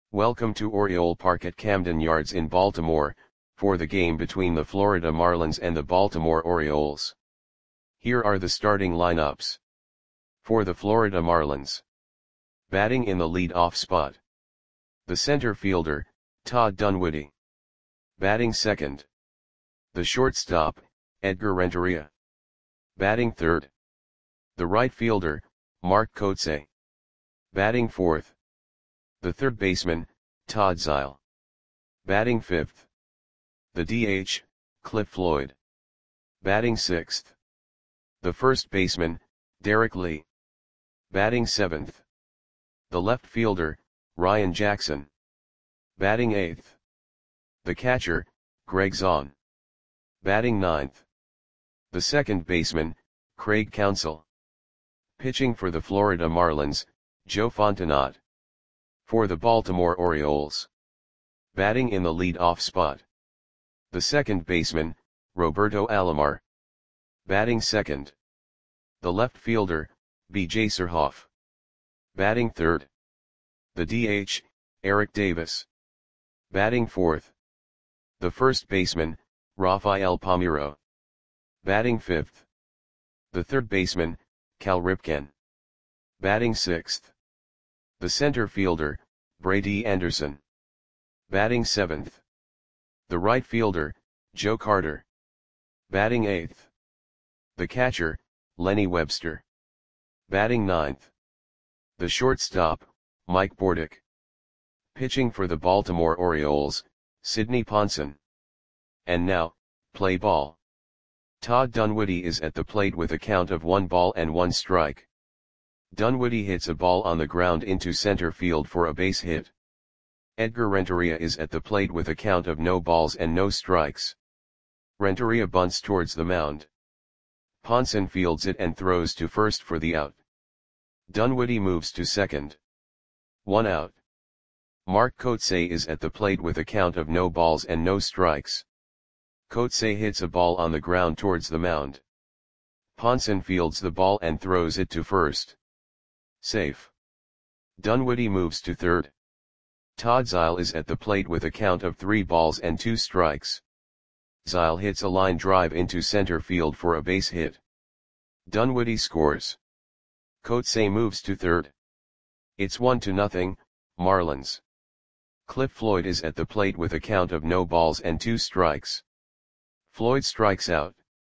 Welcome to Oriole Park at Camden Yards in Baltimore, for the game between the Florida Marlins and the Baltimore Orioles. Here are the starting lineups. For the Florida Marlins. Batting in the lead-off spot. The center fielder, Todd Dunwoody. Batting second. The shortstop, Edgar Renteria. Batting third. The right fielder, Mark Kotsay. Batting fourth. The third baseman, Todd Zeile. Batting fifth. The DH, Cliff Floyd. Batting sixth. The first baseman, Derek Lee. Batting seventh. The left fielder, Ryan Jackson. Batting eighth. The catcher, Greg Zaun. Batting ninth. The second baseman, Craig Counsell. Pitching for the Florida Marlins, Joe Fontenot. For the Baltimore Orioles. Batting in the lead-off spot. The second baseman, Roberto Alomar. Batting second. The left fielder, B.J. Surhoff. Batting third. The DH, Eric Davis. Batting fourth. The first baseman, Rafael Palmeiro. Batting fifth. The third baseman, Cal Ripken. Batting sixth. The center fielder, Brady Anderson. Batting seventh. The right fielder, Joe Carter. Batting eighth. The catcher, Lenny Webster. Batting ninth. The shortstop, Mike Bordick. Pitching for the Baltimore Orioles, Sidney Ponson. And now, play ball. Todd Dunwoody is at the plate with a count of 1 ball and 1 strike. Dunwoody hits a ball on the ground into center field for a base hit. Edgar Renteria is at the plate with a count of no balls and no strikes. Renteria bunts towards the mound. Ponson fields it and throws to first for the out. Dunwoody moves to second. 1 out. Mark Kotsay is at the plate with a count of no balls and no strikes. Kotsay hits a ball on the ground towards the mound. Ponson fields the ball and throws it to first. Safe. Dunwoody moves to third. Todd Zeile is at the plate with a count of 3 balls and 2 strikes. Zeile hits a line drive into center field for a base hit. Dunwoody scores. Kotsay moves to third. It's 1-0, Marlins. Cliff Floyd is at the plate with a count of no balls and 2 strikes. Floyd strikes out.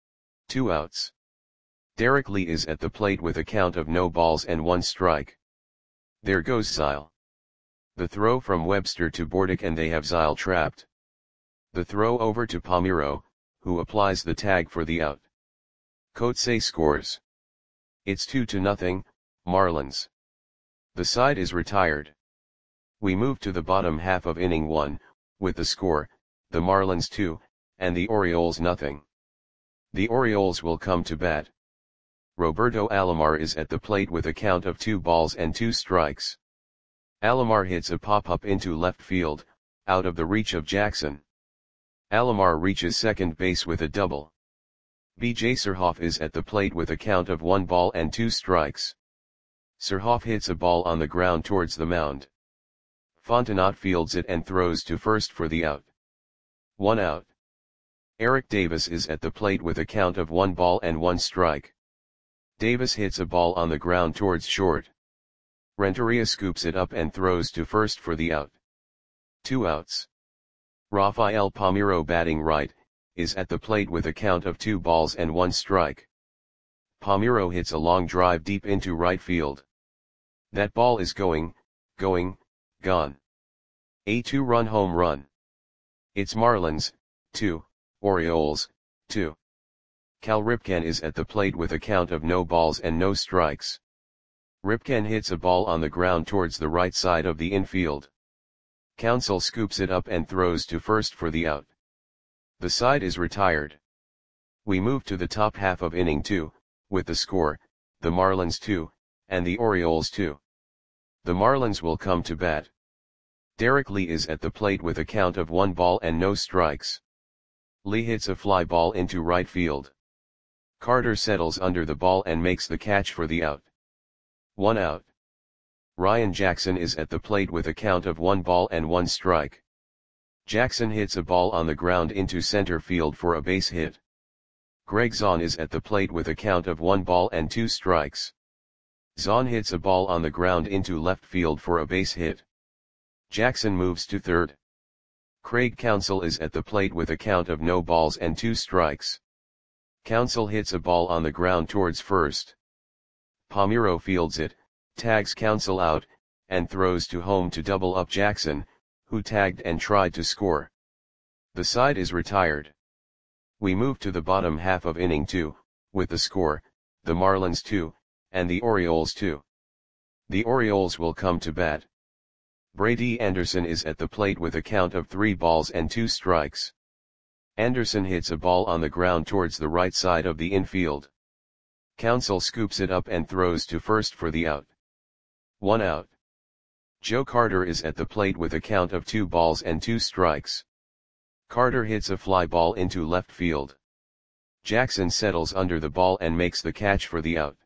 2 outs. Derek Lee is at the plate with a count of no balls and 1 strike. There goes Zeile. The throw from Webster to Bordick and they have Zeile trapped. The throw over to Palmeiro, who applies the tag for the out. Kotsay scores. It's 2-0, Marlins. The side is retired. We move to the bottom half of inning 1, with the score, the Marlins 2, and the Orioles nothing. The Orioles will come to bat. Roberto Alomar is at the plate with a count of 2 balls and 2 strikes. Alomar hits a pop-up into left field, out of the reach of Jackson. Alomar reaches second base with a double. B.J. Surhoff is at the plate with a count of 1 ball and 2 strikes. Surhoff hits a ball on the ground towards the mound. Fontenot fields it and throws to first for the out. 1 out. Eric Davis is at the plate with a count of 1 ball and 1 strike. Davis hits a ball on the ground towards short. Renteria scoops it up and throws to first for the out. 2 outs. Rafael Palmeiro, batting right, is at the plate with a count of 2 balls and 1 strike. Palmeiro hits a long drive deep into right field. That ball is gone. A 2-run home run. It's Marlins, 2, Orioles, 2. Cal Ripken is at the plate with a count of no balls and no strikes. Ripken hits a ball on the ground towards the right side of the infield. Counsell scoops it up and throws to first for the out. The side is retired. We move to the top half of inning 2, with the score, the Marlins 2, and the Orioles 2. The Marlins will come to bat. Derek Lee is at the plate with a count of 1 ball and no strikes. Lee hits a fly ball into right field. Carter settles under the ball and makes the catch for the out. 1 out. Ryan Jackson is at the plate with a count of 1 ball and 1 strike. Jackson hits a ball on the ground into center field for a base hit. Greg Zahn is at the plate with a count of 1 ball and 2 strikes. Zahn hits a ball on the ground into left field for a base hit. Jackson moves to third. Craig Counsell is at the plate with a count of no balls and 2 strikes. Counsell hits a ball on the ground towards first. Palmeiro fields it, tags Counsell out, and throws to home to double up Jackson, who tagged and tried to score. The side is retired. We move to the bottom half of inning 2, with the score, the Marlins 2, and the Orioles 2. The Orioles will come to bat. Brady Anderson is at the plate with a count of 3 balls and 2 strikes. Anderson hits a ball on the ground towards the right side of the infield. Counsell scoops it up and throws to first for the out. 1 out. Joe Carter is at the plate with a count of 2 balls and 2 strikes. Carter hits a fly ball into left field. Jackson settles under the ball and makes the catch for the out.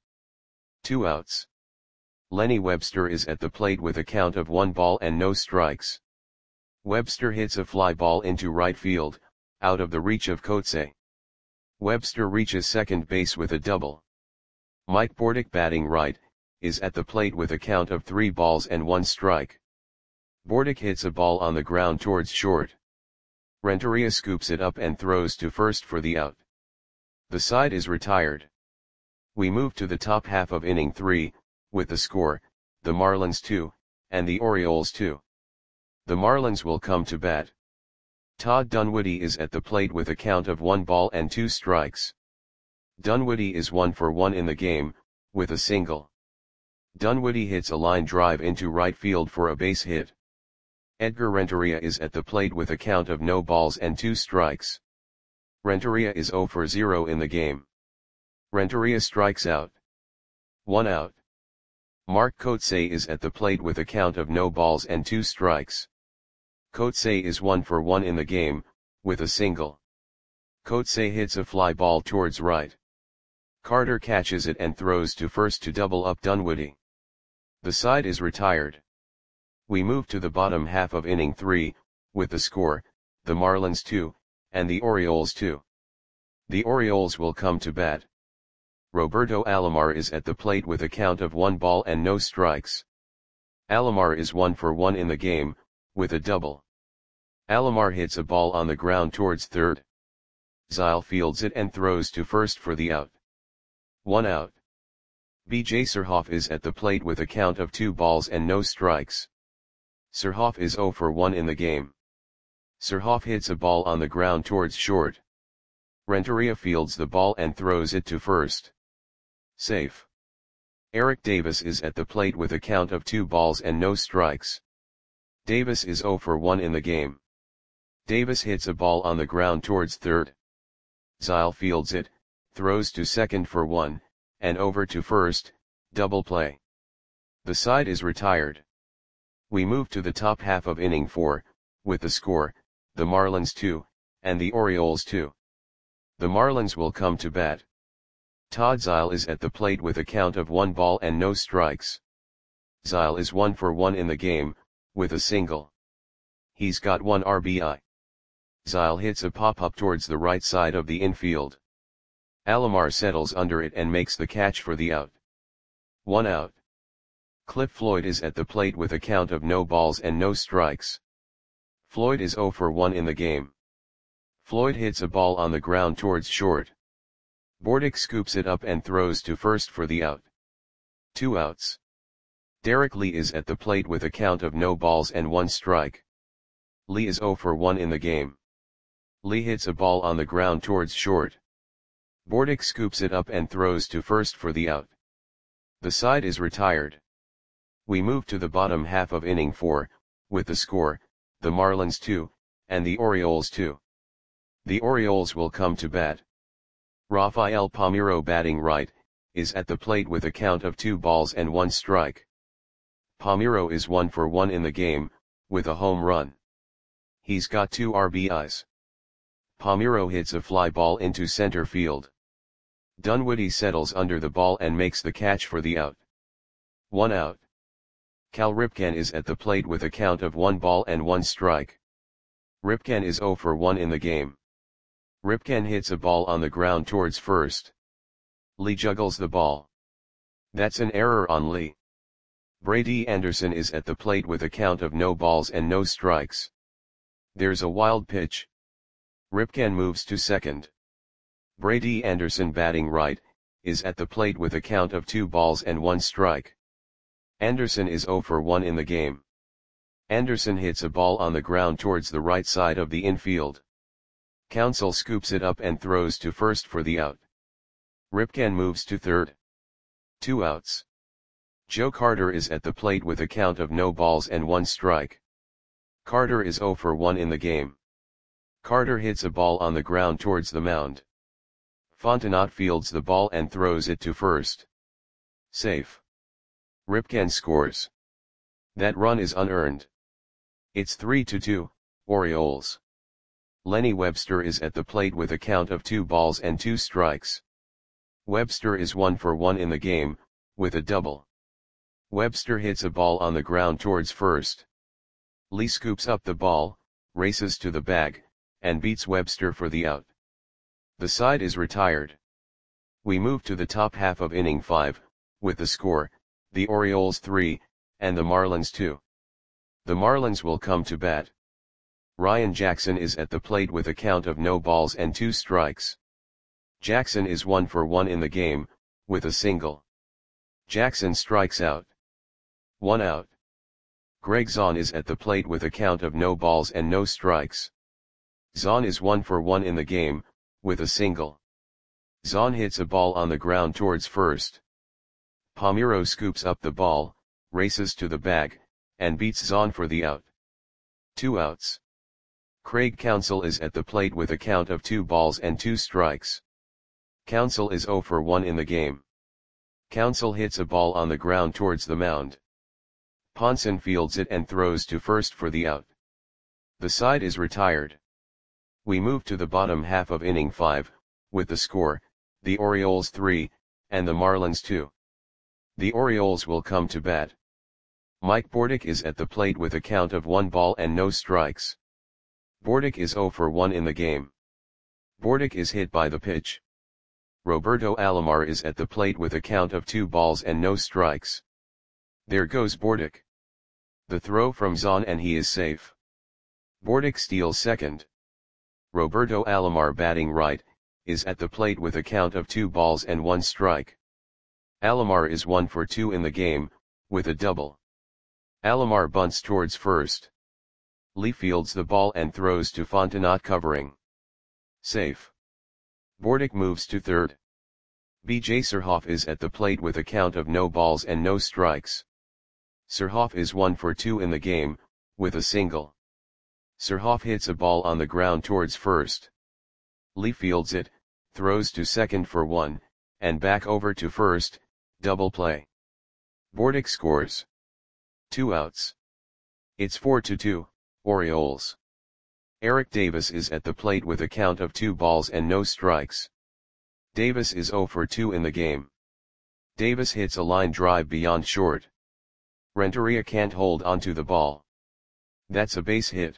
2 outs. Lenny Webster is at the plate with a count of 1 ball and no strikes. Webster hits a fly ball into right field, out of the reach of Coetzee. Webster reaches second base with a double. Mike Bordick, batting right, is at the plate with a count of 3 balls and 1 strike. Bordick hits a ball on the ground towards short. Renteria scoops it up and throws to first for the out. The side is retired. We move to the top half of inning 3, with the score, the Marlins 2, and the Orioles 2. The Marlins will come to bat. Todd Dunwoody is at the plate with a count of 1 ball and 2 strikes. Dunwoody is 1 for 1 in the game, with a single. Dunwoody hits a line drive into right field for a base hit. Edgar Renteria is at the plate with a count of no balls and 2 strikes. Renteria is 0 for 0 in the game. Renteria strikes out. 1 out. Mark Coetzee is at the plate with a count of no balls and 2 strikes. Coetzee is 1 for 1 in the game, with a single. Coetzee hits a fly ball towards right. Carter catches it and throws to first to double up Dunwoody. The side is retired. We move to the bottom half of inning 3, with the score, the Marlins 2, and the Orioles 2. The Orioles will come to bat. Roberto Alomar is at the plate with a count of 1 ball and no strikes. Alomar is 1 for 1 in the game, with a double. Alomar hits a ball on the ground towards third. Zile fields it and throws to first for the out. 1 out. B.J. Surhoff is at the plate with a count of 2 balls and no strikes. Surhoff is 0 for 1 in the game. Surhoff hits a ball on the ground towards short. Renteria fields the ball and throws it to first. Safe. Eric Davis is at the plate with a count of 2 balls and no strikes. Davis is 0 for 1 in the game. Davis hits a ball on the ground towards third. Zile fields it, throws to second for 1, and over to first, double play. The side is retired. We move to the top half of inning 4, with the score, the Marlins 2, and the Orioles 2. The Marlins will come to bat. Todd Zile is at the plate with a count of 1 ball and no strikes. Zile is 1 for 1 in the game, with a single. He's got 1 RBI. Zile hits a pop-up towards the right side of the infield. Alomar settles under it and makes the catch for the out. 1 out. Cliff Floyd is at the plate with a count of no balls and no strikes. Floyd is 0 for 1 in the game. Floyd hits a ball on the ground towards short. Bordick scoops it up and throws to first for the out. 2 outs. Derek Lee is at the plate with a count of no balls and 1 strike. Lee is 0 for 1 in the game. Lee hits a ball on the ground towards short. Bordick scoops it up and throws to first for the out. The side is retired. We move to the bottom half of inning 4, with the score, the Marlins 2, and the Orioles 2. The Orioles will come to bat. Rafael Palmeiro, batting right, is at the plate with a count of 2 balls and 1 strike. Palmeiro is 1 for 1 in the game, with a home run. He's got 2 RBIs. Palmeiro hits a fly ball into center field. Dunwoody settles under the ball and makes the catch for the out. 1 out. Cal Ripken is at the plate with a count of 1 ball and 1 strike. Ripken is 0 for 1 in the game. Ripken hits a ball on the ground towards first. Lee juggles the ball. That's an error on Lee. Brady Anderson is at the plate with a count of no balls and no strikes. There's a wild pitch. Ripken moves to second. Brady Anderson, batting right, is at the plate with a count of 2 balls and 1 strike. Anderson is 0 for 1 in the game. Anderson hits a ball on the ground towards the right side of the infield. Counsell scoops it up and throws to first for the out. Ripken moves to third. 2 outs. Joe Carter is at the plate with a count of no balls and 1 strike. Carter is 0 for 1 in the game. Carter hits a ball on the ground towards the mound. Fontenot fields the ball and throws it to first. Safe. Ripken scores. That run is unearned. It's 3-2, Orioles. Lenny Webster is at the plate with a count of 2 balls and 2 strikes. Webster is 1 for 1 in the game, with a double. Webster hits a ball on the ground towards first. Lee scoops up the ball, races to the bag, and beats Webster for the out. The side is retired. We move to the top half of inning 5, with the score, the Orioles 3, and the Marlins 2. The Marlins will come to bat. Ryan Jackson is at the plate with a count of no balls and 2 strikes. Jackson is 1 for 1 in the game, with a single. Jackson strikes out. 1 out. Greg Zaun is at the plate with a count of no balls and no strikes. Zaun is 1 for 1 in the game, with a single. Zaun hits a ball on the ground towards first. Palmeiro scoops up the ball, races to the bag, and beats Zaun for the out. 2 outs. Craig Counsell is at the plate with a count of 2 balls and 2 strikes. Counsell is 0 for 1 in the game. Counsell hits a ball on the ground towards the mound. Ponson fields it and throws to first for the out. The side is retired. We move to the bottom half of inning 5, with the score, the Orioles 3, and the Marlins 2. The Orioles will come to bat. Mike Bordick is at the plate with a count of 1 ball and no strikes. Bordick is 0 for 1 in the game. Bordick is hit by the pitch. Roberto Alomar is at the plate with a count of 2 balls and no strikes. There goes Bordick. The throw from Zaun and he is safe. Bordick steals second. Roberto Alomar, batting right, is at the plate with a count of 2 balls and 1 strike. Alomar is 1 for 2 in the game, with a double. Alomar bunts towards first. Lee fields the ball and throws to Fontenot, covering. Safe. Bordick moves to third. B.J. Surhoff is at the plate with a count of no balls and no strikes. Surhoff is 1 for 2 in the game, with a single. Surhoff hits a ball on the ground towards first. Lee fields it, throws to second for 1, and back over to first, double play. Bordick scores. 2 outs. It's 4-2, Orioles. Eric Davis is at the plate with a count of 2 balls and no strikes. Davis is 0 for 2 in the game. Davis hits a line drive beyond short. Renteria can't hold onto the ball. That's a base hit.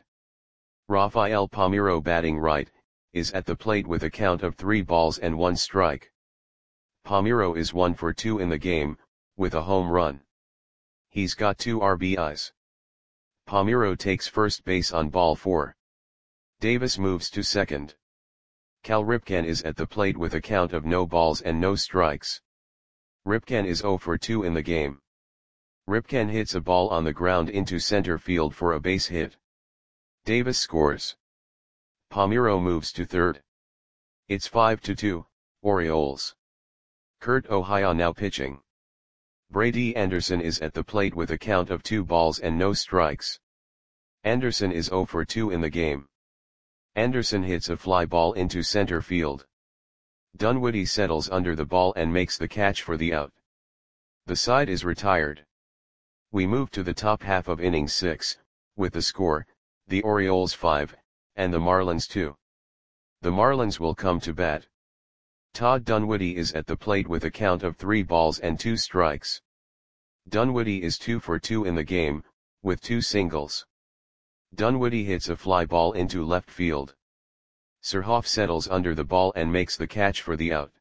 Rafael Palmeiro, batting right, is at the plate with a count of 3 balls and 1 strike. Palmeiro is 1 for 2 in the game, with a home run. He's got 2 RBIs. Palmeiro takes first base on ball 4. Davis moves to second. Cal Ripken is at the plate with a count of no balls and no strikes. Ripken is 0 for 2 in the game. Ripken hits a ball on the ground into center field for a base hit. Davis scores. Palmeiro moves to third. It's 5-2, Orioles. Kurt O'Haya now pitching. Brady Anderson is at the plate with a count of 2 balls and no strikes. Anderson is 0 for 2 in the game. Anderson hits a fly ball into center field. Dunwoody settles under the ball and makes the catch for the out. The side is retired. We move to the top half of inning 6, with the score, the Orioles 5, and the Marlins 2. The Marlins will come to bat. Todd Dunwoody is at the plate with a count of 3 balls and 2 strikes. Dunwoody is 2 for 2 in the game, with 2 singles. Dunwoody hits a fly ball into left field. Surhoff settles under the ball and makes the catch for the out.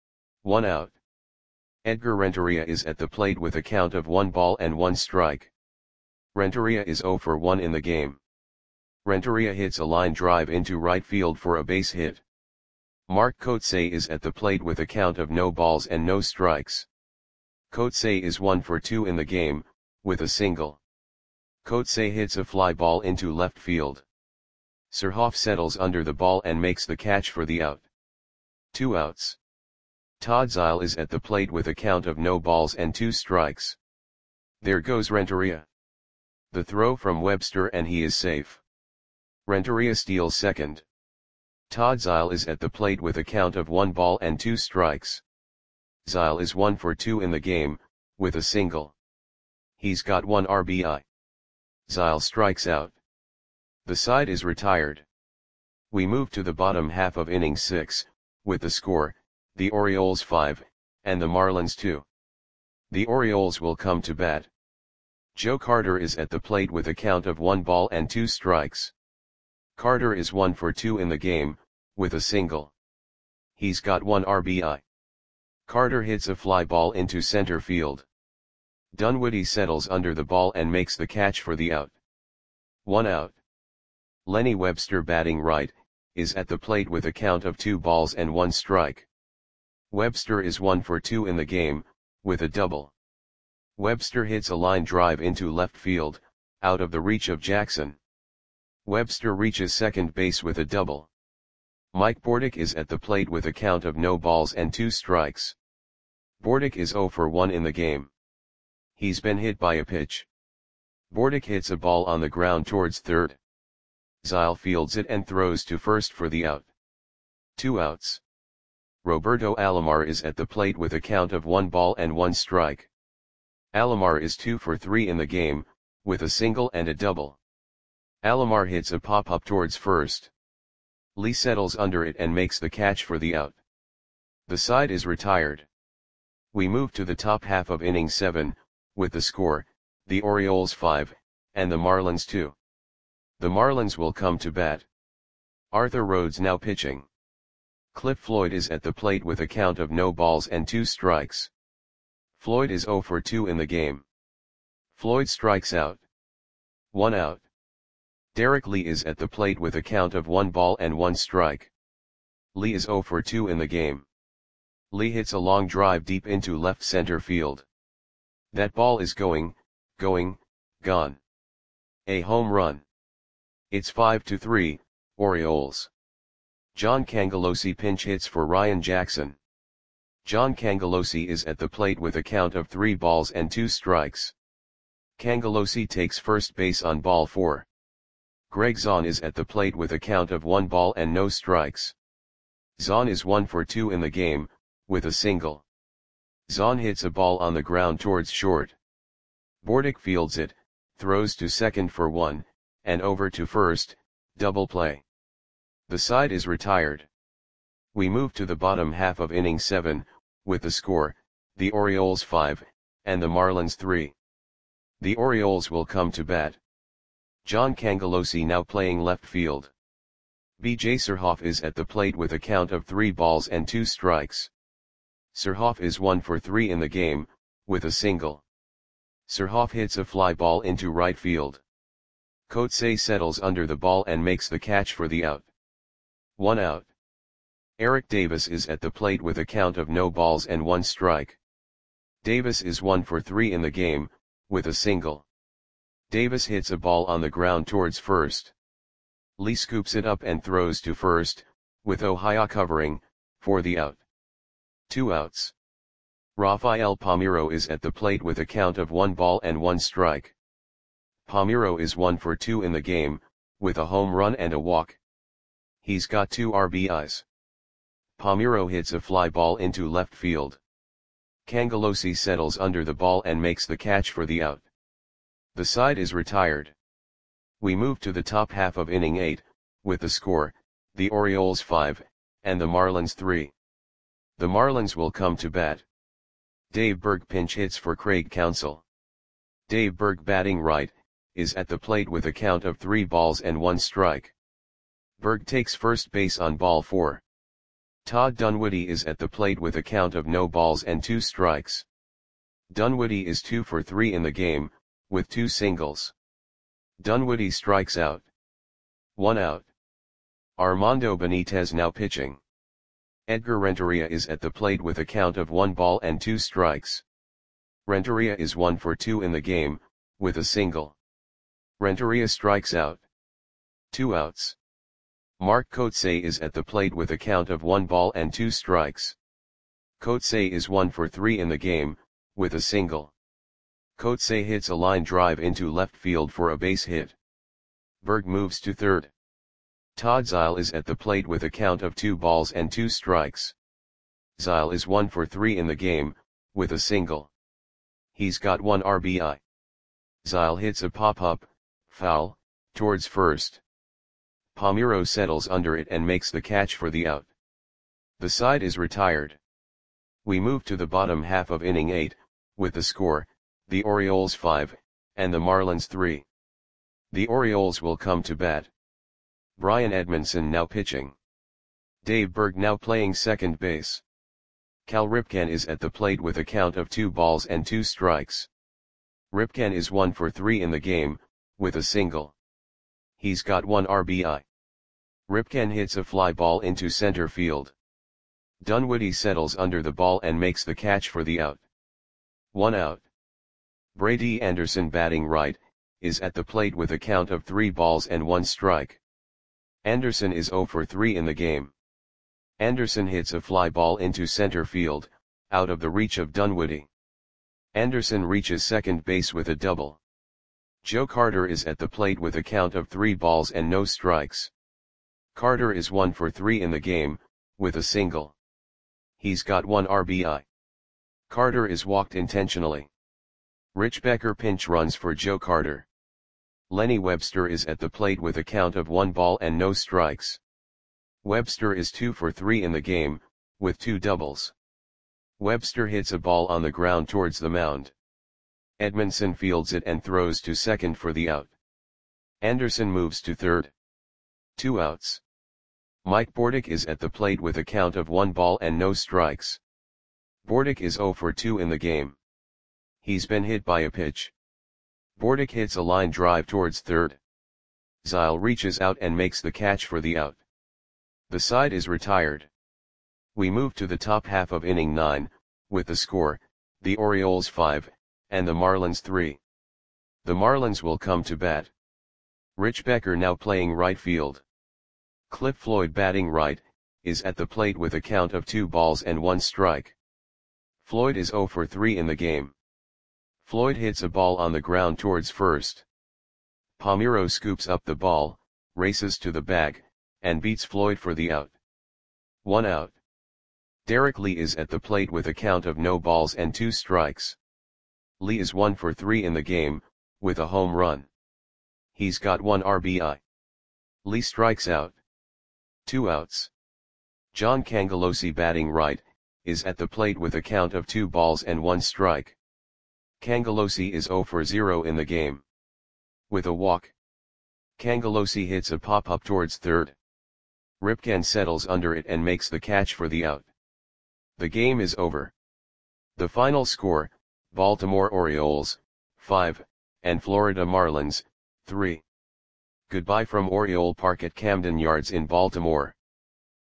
1 out. Edgar Renteria is at the plate with a count of 1 ball and 1 strike. Renteria is 0 for 1 in the game. Renteria hits a line drive into right field for a base hit. Mark Kotsay is at the plate with a count of no balls and no strikes. Kotsay is 1 for 2 in the game, with a single. Kotsay hits a fly ball into left field. Surhoff settles under the ball and makes the catch for the out. 2 outs. Todd Zeile is at the plate with a count of no balls and 2 strikes. There goes Renteria. The throw from Webster and he is safe. Renteria steals second. Todd Zeile is at the plate with a count of 1 ball and 2 strikes. Zeile is 1 for 2 in the game, with a single. He's got 1 RBI. Zeile strikes out. The side is retired. We move to the bottom half of inning 6, with the score, the Orioles 5, and the Marlins 2. The Orioles will come to bat. Joe Carter is at the plate with a count of 1 ball and 2 strikes. Carter is 1 for 2 in the game, with a single. He's got 1 RBI. Carter hits a fly ball into center field. Dunwoody settles under the ball and makes the catch for the out. 1 out. Lenny Webster, batting right, is at the plate with a count of 2 balls and 1 strike. Webster is 1 for 2 in the game, with a double. Webster hits a line drive into left field, out of the reach of Jackson. Webster reaches second base with a double. Mike Bordick is at the plate with a count of no balls and 2 strikes. Bordick is 0 for 1 in the game. He's been hit by a pitch. Bordick hits a ball on the ground towards third. Zeile fields it and throws to first for the out. 2 outs. Roberto Alomar is at the plate with a count of 1 ball and 1 strike. Alomar is 2 for 3 in the game, with a single and a double. Alomar hits a pop-up towards first. Lee settles under it and makes the catch for the out. The side is retired. We move to the top half of inning 7, with the score, the Orioles 5, and the Marlins 2. The Marlins will come to bat. Arthur Rhodes now pitching. Cliff Floyd is at the plate with a count of no balls and 2 strikes. Floyd is 0 for 2 in the game. Floyd strikes out. 1 out. Derek Lee is at the plate with a count of 1 ball and 1 strike. Lee is 0 for 2 in the game. Lee hits a long drive deep into left center field. That ball is gone. A home run. It's 5-3, Orioles. John Cangelosi pinch hits for Ryan Jackson. John Cangelosi is at the plate with a count of 3 balls and 2 strikes. Cangelosi takes first base on ball 4. Greg Zahn is at the plate with a count of 1 ball and no strikes. Zahn is 1 for 2 in the game, with a single. Zahn hits a ball on the ground towards short. Bordick fields it, throws to second for 1, and over to first, double play. The side is retired. We move to the bottom half of inning 7, with the score, the Orioles 5, and the Marlins 3. The Orioles will come to bat. John Cangelosi now playing left field. B.J. Surhoff is at the plate with a count of 3 balls and 2 strikes. Surhoff is 1 for 3 in the game, with a single. Surhoff hits a fly ball into right field. Kotsay settles under the ball and makes the catch for the out. 1 out. Eric Davis is at the plate with a count of no balls and 1 strike. Davis is 1 for 3 in the game, with a single. Davis hits a ball on the ground towards first. Lee scoops it up and throws to first, with Ohio covering, for the out. 2 outs. Rafael Palmeiro is at the plate with a count of 1 ball and 1 strike. Palmeiro is 1 for 2 in the game, with a home run and a walk. He's got 2 RBIs. Palmeiro hits a fly ball into left field. Cangelosi settles under the ball and makes the catch for the out. The side is retired. We move to the top half of inning 8, with the score, the Orioles 5, and the Marlins 3. The Marlins will come to bat. Dave Berg pinch hits for Craig Counsell. Dave Berg batting right, is at the plate with a count of 3 balls and 1 strike. Berg takes first base on ball 4. Todd Dunwoody is at the plate with a count of no balls and 2 strikes. Dunwoody is 2 for 3 in the game, with 2 singles. Dunwoody strikes out. 1 out. Armando Benitez now pitching. Edgar Renteria is at the plate with a count of 1 ball and 2 strikes. Renteria is 1 for 2 in the game, with a single. Renteria strikes out. 2 outs. Mark Kotsay is at the plate with a count of 1 ball and 2 strikes. Kotsay is 1 for 3 in the game, with a single. Kotsay hits a line drive into left field for a base hit. Berg moves to third. Todd Zeile is at the plate with a count of 2 balls and 2 strikes. Zeile is 1 for 3 in the game, with a single. He's got 1 RBI. Zeile hits a pop-up, foul, towards first. Palmeiro settles under it and makes the catch for the out. The side is retired. We move to the bottom half of inning 8, with the score, the Orioles 5, and the Marlins 3. The Orioles will come to bat. Brian Edmondson now pitching. Dave Berg now playing second base. Cal Ripken is at the plate with a count of 2 balls and 2 strikes. Ripken is 1 for 3 in the game, with a single. He's got 1 RBI. Ripken hits a fly ball into center field. Dunwoody settles under the ball and makes the catch for the out. 1 out. Brady Anderson batting right, is at the plate with a count of 3 balls and 1 strike. Anderson is 0 for 3 in the game. Anderson hits a fly ball into center field, out of the reach of Dunwoody. Anderson reaches second base with a double. Joe Carter is at the plate with a count of 3 balls and no strikes. Carter is 1 for 3 in the game, with a single. He's got 1 RBI. Carter is walked intentionally. Rich Becker pinch runs for Joe Carter. Lenny Webster is at the plate with a count of 1 ball and no strikes. Webster is 2 for 3 in the game, with 2 doubles. Webster hits a ball on the ground towards the mound. Edmondson fields it and throws to second for the out. Anderson moves to third. 2 outs. Mike Bordick is at the plate with a count of 1 ball and no strikes. Bordick is 0 for 2 in the game. He's been hit by a pitch. Bordick hits a line drive towards third. Zeile reaches out and makes the catch for the out. The side is retired. We move to the top half of inning 9, with the score, the Orioles 5, and the Marlins 3. The Marlins will come to bat. Rich Becker now playing right field. Cliff Floyd batting right, is at the plate with a count of 2 balls and 1 strike. Floyd is 0 for 3 in the game. Floyd hits a ball on the ground towards first. Palmeiro scoops up the ball, races to the bag, and beats Floyd for the out. 1 out. Derek Lee is at the plate with a count of no balls and 2 strikes. Lee is 1 for 3 in the game, with a home run. He's got 1 RBI. Lee strikes out. 2 outs. John Cangelosi batting right, is at the plate with a count of 2 balls and 1 strike. Cangelosi is 0 for 0 in the game. With a walk. Cangelosi hits a pop-up towards third. Ripken settles under it and makes the catch for the out. The game is over. The final score, Baltimore Orioles, 5, and Florida Marlins, 3. Goodbye from Oriole Park at Camden Yards in Baltimore.